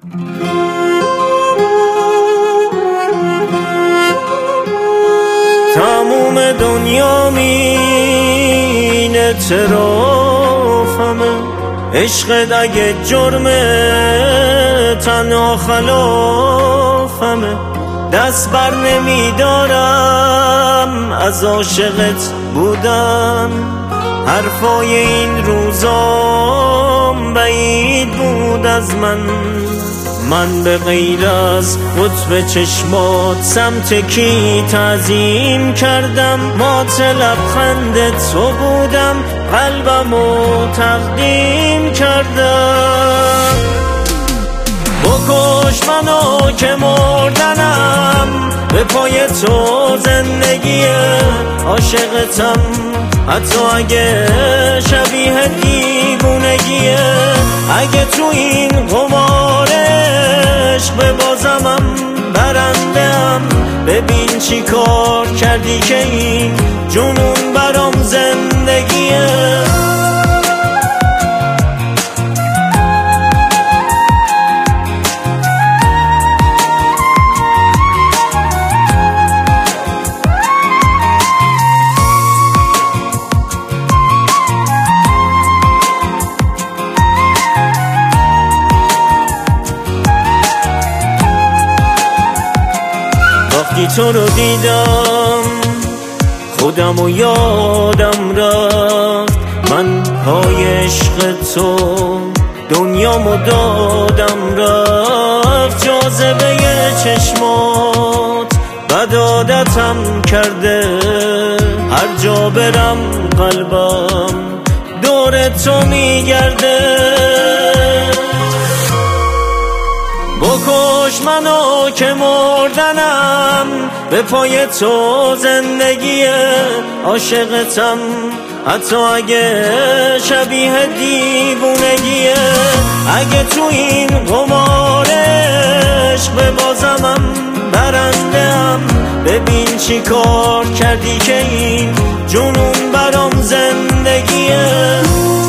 تموم دنیا مین اعترافمه، عشقت اگه جرمه تنها خلافمه. دست بر نمیدارم از عاشقت بودن، حرفای این روزام بعید بود از من به غیر از قطب چشمات سمت کی تعظیم کردم؟ مات لبخند تو بودم، قلبمو تقدیم کردم. بکش منو که مردنم، به پای تو زندگیه. عاشقتم حتی اگه شبیه دیوونگیه. اگه تو این قمار عشق ببازمم برنده‌ام، ببین چی کار کردی که این جنون برام زندگیه. وقتی تو رو دیدم خودم و یادم رفت، من پای عشق تو دنیامو دادم رفت. جاذبه چشمات بد عادتم کرده، هر جا برم قلبم دور تو میگرده. بکش منو که مردنم، به پای تو زندگیه. عاشقتم حتی اگه شبیه دیوونگیه. اگه تو این قمار عشق ببازمم برنده‌ام، ببین چی کار کردی که این جنون برام زندگیه.